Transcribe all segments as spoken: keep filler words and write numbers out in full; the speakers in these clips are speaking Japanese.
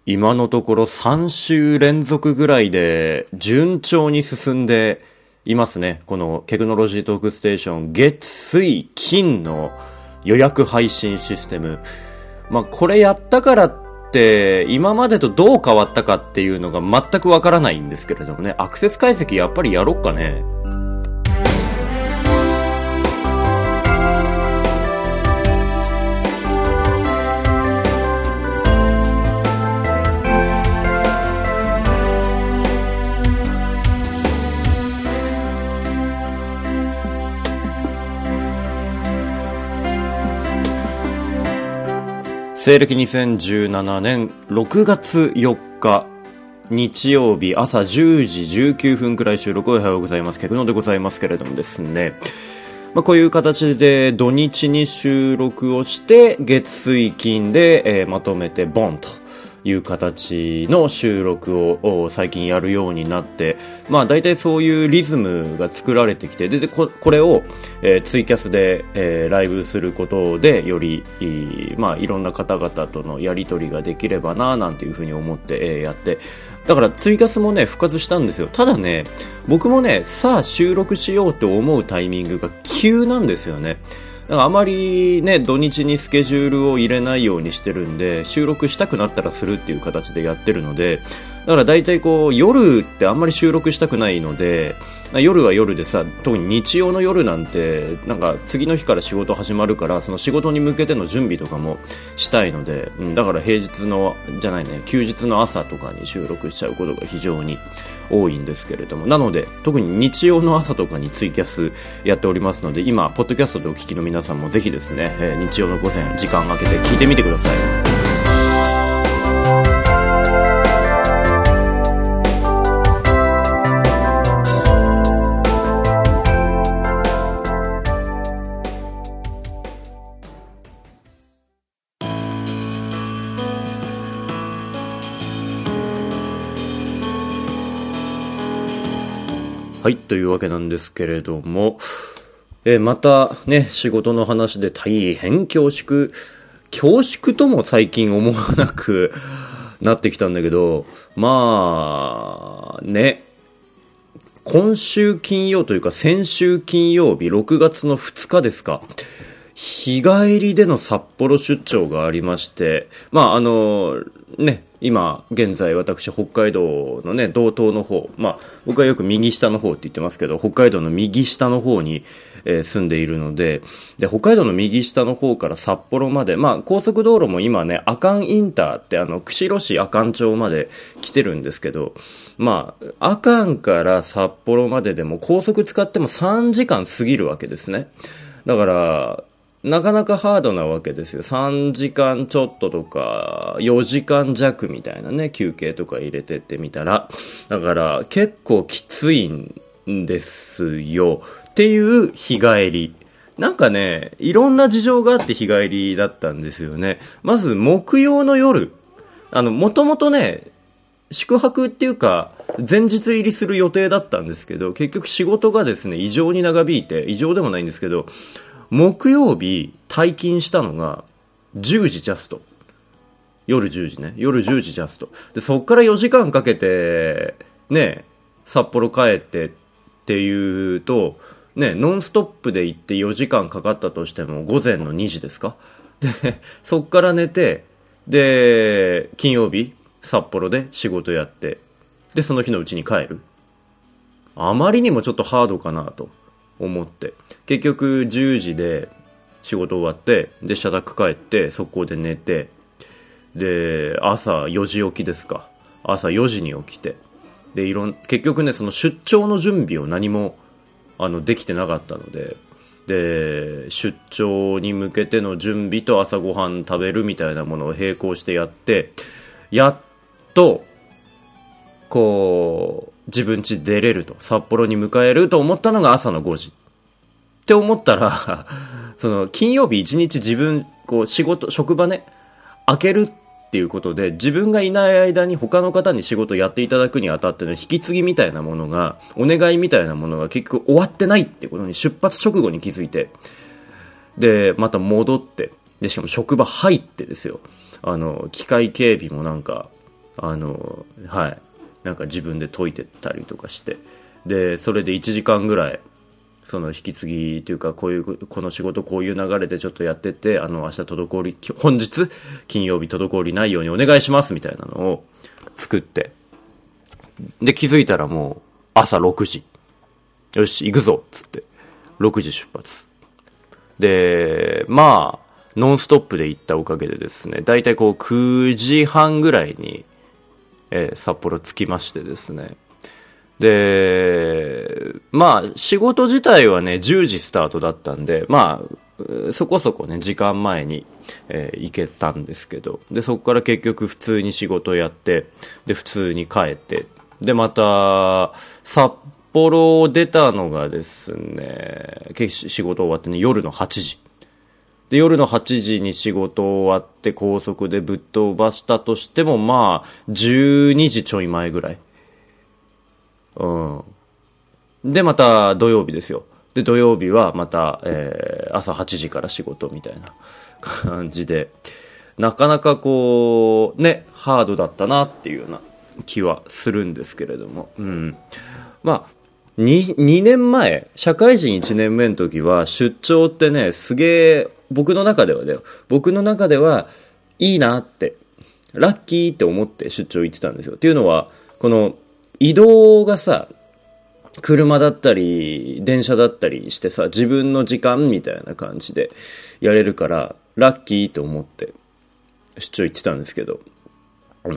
今のところさん週連続ぐらいで順調に進んでいますね。このテクノロジートークステーション月水金の予約配信システム。まあこれやったからって今までとどう変わったかっていうのが全くわからないんですけれどもね。アクセス解析やっぱりやろっかね。西暦にせんじゅうななねんろくがつよっか日曜日朝じゅうじじゅうきゅうふんくらい収録。おはようございます。ケクノでございますけれどもですね。まあ、こういう形で土日に収録をして月水金で、えー、まとめてボンという形の収録を最近やるようになって、まあ大体そういうリズムが作られてきて、で、で こ, これを、えー、ツイキャスで、えー、ライブすることでよりいまあいろんな方々とのやり取りができればななんていうふうに思って、えー、やって、だからツイキャスもね復活したんですよ。ただね、僕もねさあ収録しようと思うタイミングが急なんですよね。だからあまりね土日にスケジュールを入れないようにしてるんで、収録したくなったらするっていう形でやってるので、だから大体こう夜ってあんまり収録したくないので、夜は夜でさ、特に日曜の夜なんてなんか次の日から仕事始まるから、その仕事に向けての準備とかもしたいので、うん、だから平日のじゃないね休日の朝とかに収録しちゃうことが非常に多いんですけれども、なので特に日曜の朝とかにツイキャスやっておりますので、今ポッドキャストでお聞きの皆さんもぜひですね、えー、日曜の午前時間空けて聞いてみてください。はい、というわけなんですけれども、えー、またね、仕事の話で大変恐縮、恐縮とも最近思わなくなってきたんだけど、まあ、ね、今週金曜というか先週金曜日、ろくがつのふつかですか、日帰りでの札幌出張がありまして、まああの、ね、今現在私北海道のね道東の方、まあ僕はよく右下の方って言ってますけど、北海道の右下の方に、えー、住んでいるので、で北海道の右下の方から札幌まで、まあ高速道路も今ね阿寒インターってあの釧路市阿寒町まで来てるんですけど、まあ阿寒から札幌まででも高速使ってもさんじかん過ぎるわけですね。だからなかなかハードなわけですよ。さんじかんちょっととかよじかんじゃくみたいなね、休憩とか入れてってみたら、だから結構きついんですよっていう日帰り。なんかね、いろんな事情があって日帰りだったんですよね。まず木曜の夜、あのもともとね宿泊っていうか前日入りする予定だったんですけど、結局仕事がですね異常に長引いて、異常でもないんですけど、木曜日退勤したのがじゅうじジャスト、夜じゅうじね、夜じゅうじジャストで、そっからよじかんかけてね札幌帰ってっていうとね、ノンストップで行ってよじかんかかったとしても午前のにじですか。でそっから寝て、で金曜日札幌で仕事やって、でその日のうちに帰る。あまりにもちょっとハードかなと思って、結局じゅうじで仕事終わって、で社宅帰って速攻で寝て、で朝よじ起きですか、朝よじに起きて、でいろん結局ねその出張の準備を何もあのできてなかったので、で出張に向けての準備と朝ごはん食べるみたいなものを並行してやって、やっとこう自分家出れると、札幌に迎えると思ったのが朝のごじって思ったらその金曜日一日自分こう仕事職場ね開けるっていうことで、自分がいない間に他の方に仕事やっていただくにあたっての引き継ぎみたいなものが、お願いみたいなものが結局終わってないってことに出発直後に気づいて、でまた戻って、でしかも職場入ってですよ、あの機械警備もなんかあのはいなんか自分で解いてたりとかして、でそれでいちじかんぐらいその引き継ぎというか、こういうこの仕事こういう流れでちょっとやってて、あの明日滞り本日金曜日滞りないようにお願いしますみたいなのを作って、で気づいたらもう朝ろくじ、よし行くぞっつってろくじ出発で、まあノンストップで行ったおかげでですね、だいたいこうくじはんぐらいに、えー、札幌着きましてですね、でまあ仕事自体はねじゅうじスタートだったんで、まあそこそこね時間前に、えー、行けたんですけど、でそこから結局普通に仕事やって、で普通に帰って、でまた札幌を出たのがですね、仕事終わってね夜のはちじで、夜のはちじに仕事終わって高速でぶっ飛ばしたとしても、まあじゅうにじちょい前ぐらい、うん。で、また土曜日ですよ。で、土曜日はまた、えー、朝はちじから仕事みたいな感じで、なかなかこう、ね、ハードだったなっていうような気はするんですけれども。うん。まあ、に、にねんまえ、社会人いちねんめの時は、出張ってね、すげえ、僕の中ではだよ。僕の中では、いいなって、ラッキーって思って出張行ってたんですよ。っていうのは、この、移動がさ、車だったり電車だったりしてさ、自分の時間みたいな感じでやれるからラッキーと思って出張行ってたんですけど、うん、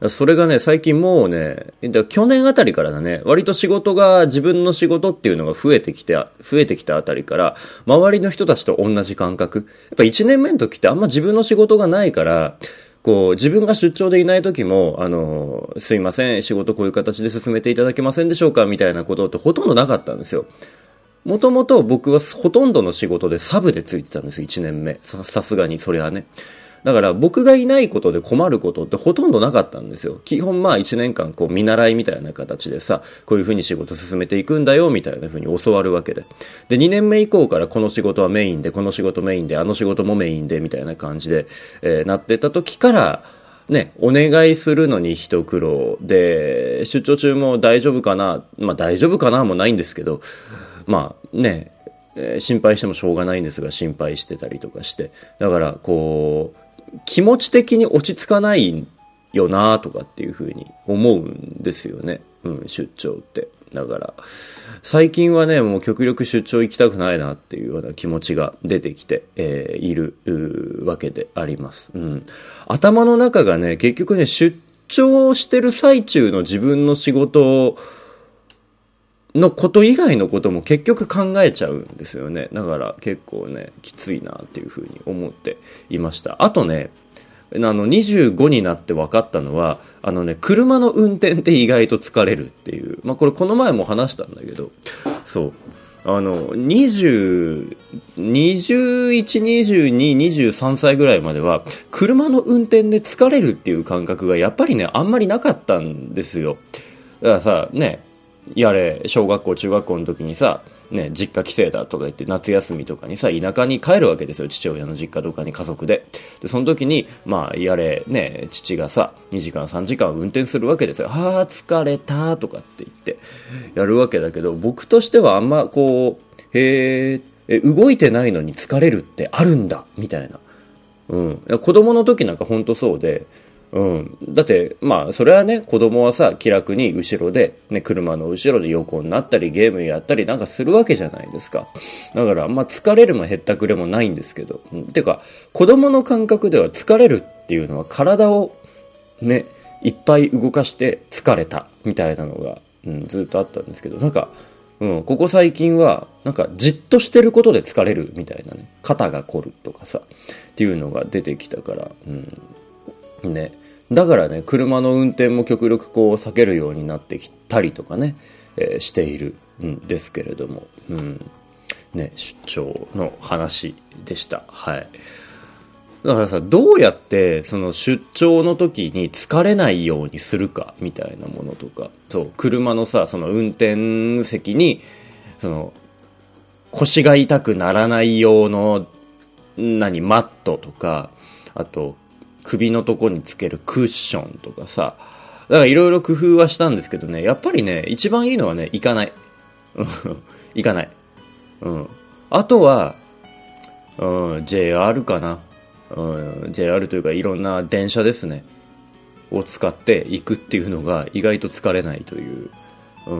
それがね最近もうね、去年あたりからだね、割と仕事が自分の仕事っていうのが増えてきて増えてきたあたりから、周りの人たちと同じ感覚、やっぱいちねんめの時ってあんま自分の仕事がないから、こう自分が出張でいない時も、あのすいません仕事こういう形で進めていただけませんでしょうかみたいなことってほとんどなかったんですよ。もともと僕はほとんどの仕事でサブでついてたんですよ、いちねんめ。さ、さすがにそれはね。だから僕がいないことで困ることってほとんどなかったんですよ。基本まあいちねんかんこう見習いみたいな形でさ、こういう風に仕事進めていくんだよみたいな風に教わるわけで。で、にねんめ以降からこの仕事はメインで、この仕事メインで、あの仕事もメインでみたいな感じで、えー、なってた時から、ね、お願いするのに一苦労で、出張中も大丈夫かな、まあ大丈夫かなもないんですけど、まあね、えー、心配してもしょうがないんですが心配してたりとかして、だからこう、気持ち的に落ち着かないよなとかっていう風に思うんですよね。うん、出張って。だから、最近はね、もう極力出張行きたくないなっていうような気持ちが出てきて、えー、いるわけであります。うん。頭の中がね、結局ね、出張してる最中の自分の仕事のこと以外のことも結局考えちゃうんですよね。だから結構ね、きついなっていうふうに思っていました。あとね、あのにじゅうごになって分かったのは、あのね、車の運転って意外と疲れるっていう。まあこれこの前も話したんだけど、そう。あの、にじゅう、にじゅういち、にじゅうに、にじゅうさんさいぐらいまでは、車の運転で疲れるっていう感覚がやっぱりね、あんまりなかったんですよ。だからさ、ね、やれ小学校中学校の時にさ、ね、実家帰省だとか言って夏休みとかにさ田舎に帰るわけですよ、父親の実家とかに家族で。でその時にまあやれね、父がさにじかんさんじかん運転するわけですよ。はあ疲れたとかって言ってやるわけだけど、僕としてはあんまこうへえ動いてないのに疲れるってあるんだみたいな。うん、子供の時なんかほんとそうで、うん。だって、まあ、それはね、子供はさ、気楽に後ろで、ね、車の後ろで横になったり、ゲームやったりなんかするわけじゃないですか。だから、まあ、疲れるもへったくれもないんですけど。うん、てか、子供の感覚では疲れるっていうのは体を、ね、いっぱい動かして疲れた、みたいなのが、うん、ずっとあったんですけど、なんか、うん、ここ最近は、なんか、じっとしてることで疲れる、みたいなね。肩が凝るとかさ、っていうのが出てきたから、うん。ね。だからね、車の運転も極力こう避けるようになってきたりとかね、えー、しているんですけれども、うん、ね、出張の話でした。はい。だからさ、どうやってその出張の時に疲れないようにするかみたいなものとか、そう、車のさ、その運転席にその腰が痛くならない用の何マットとか、あと首のとこにつけるクッションとかさ、だからいろいろ工夫はしたんですけどね、やっぱりね、一番いいのはね、行かない。行かない。うん。あとは、うん、ジェイアール かな。うん、ジェイアール というかいろんな電車ですね。を使って行くっていうのが意外と疲れないという。うん、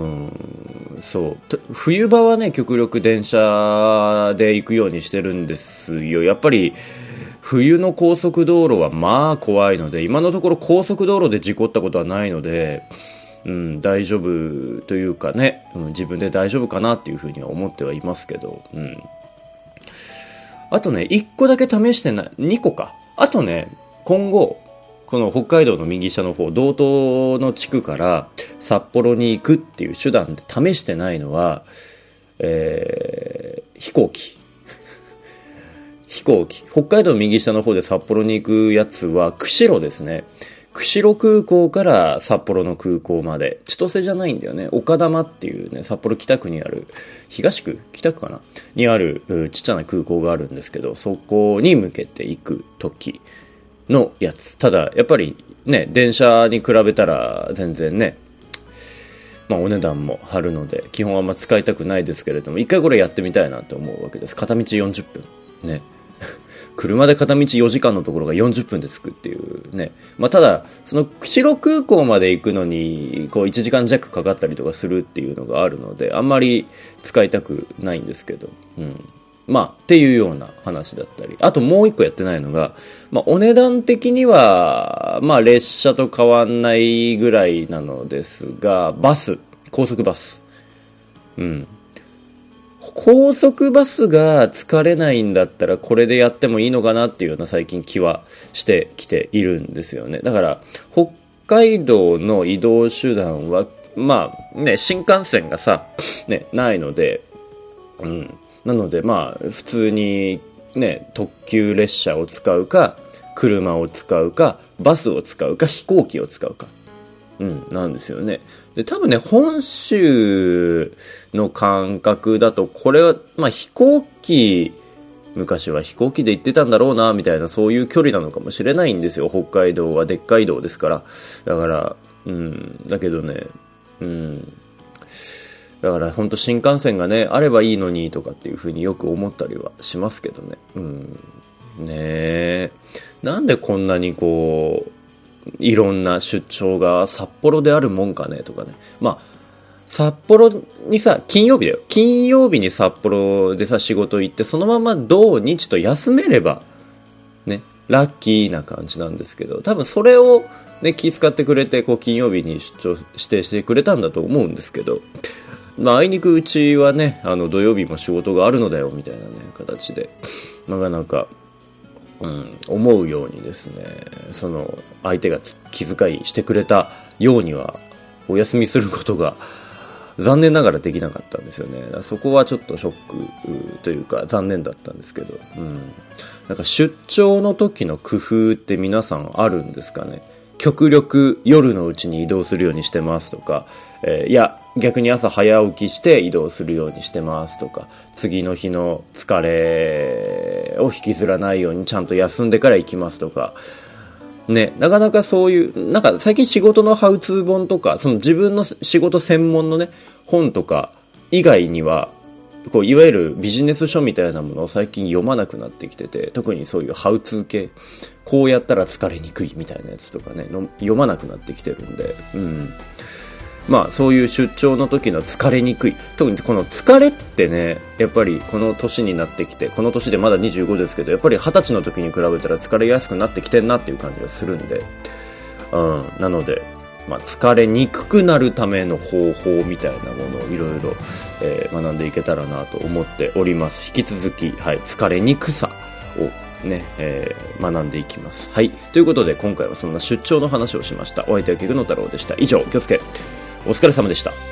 そう。冬場はね、極力電車で行くようにしてるんですよ。やっぱり、冬の高速道路はまあ怖いので、今のところ高速道路で事故ったことはないので、うん、大丈夫というかね、うん、自分で大丈夫かなっていうふうには思ってはいますけど、うん。あとね、いっこだけ試してない、にこか。あとね、今後、この北海道の右下の方、道東の地区から札幌に行くっていう手段で試してないのは、えー、飛行機。飛行機。北海道の右下の方で札幌に行くやつは、釧路ですね。釧路空港から札幌の空港まで。千歳じゃないんだよね。丘珠っていうね、札幌北区にある、東区北区かなにあるちっちゃな空港があるんですけど、そこに向けて行く時のやつ。ただ、やっぱりね、電車に比べたら全然ね、まあお値段も張るので、基本はあんま使いたくないですけれども、一回これやってみたいなと思うわけです。片道よんじゅっぷん。ね。車で片道よじかんのところがよんじゅっぷんで着くっていうね。まあただ、その釧路空港まで行くのに、こういちじかん弱かかったりとかするっていうのがあるので、あんまり使いたくないんですけど、うん。まあっていうような話だったり。あともう一個やってないのが、まあお値段的には、まあ列車と変わんないぐらいなのですが、バス、高速バス。うん。高速バスが疲れないんだったらこれでやってもいいのかなっていうような最近気はしてきているんですよね。だから北海道の移動手段はまあね、新幹線がさ、ね、ないので、うん。なのでまあ普通にね、特急列車を使うか、車を使うか、バスを使うか、飛行機を使うか。うん、なんですよね。で、多分ね、本州の感覚だと、これは、まあ飛行機、昔は飛行機で行ってたんだろうな、みたいな、そういう距離なのかもしれないんですよ。北海道はでっかい道ですから。だから、うん、だけどね、うん。だから本当新幹線がね、あればいいのにとかっていうふうによく思ったりはしますけどね。うん。ねえ。なんでこんなにこう、いろんな出張が札幌であるもんかねとかね。まあ、札幌にさ、金曜日だよ。金曜日に札幌でさ、仕事行って、そのまま土日と休めれば、ね、ラッキーな感じなんですけど、多分それをね、気遣ってくれて、こう、金曜日に出張指定してくれたんだと思うんですけど、まあ、あいにくうちはね、あの、土曜日も仕事があるのだよ、みたいなね、形で、なかなか、うん、思うようにですね、その相手が気遣いしてくれたようにはお休みすることが残念ながらできなかったんですよね。そこはちょっとショックというか残念だったんですけど、うん、なんか出張の時の工夫って皆さんあるんですかね。極力夜のうちに移動するようにしてますとか、えー、いや逆に朝早起きして移動するようにしてますとか、次の日の疲れを引きずらないようにちゃんと休んでから行きますとかね、なかなかそういうなんか最近仕事のハウツー本とかその自分の仕事専門のね本とか以外にはこういわゆるビジネス書みたいなものを最近読まなくなってきてて、特にそういうハウツー系、こうやったら疲れにくいみたいなやつとかねの読まなくなってきてるんで、うん、まあそういう出張の時の疲れにくい、特にこの疲れってね、やっぱりこの年になってきて、この年でまだにじゅうごですけど、やっぱりはたちの時に比べたら疲れやすくなってきてんなっていう感じがするんで、うん、なのでまあ、疲れにくくなるための方法みたいなものをいろいろ学んでいけたらなと思っております。引き続き、はい、疲れにくさをね、えー、学んでいきます。はい。ということで今回はそんな出張の話をしました。お相手は菊野太郎でした。以上、気をつけ。お疲れ様でした。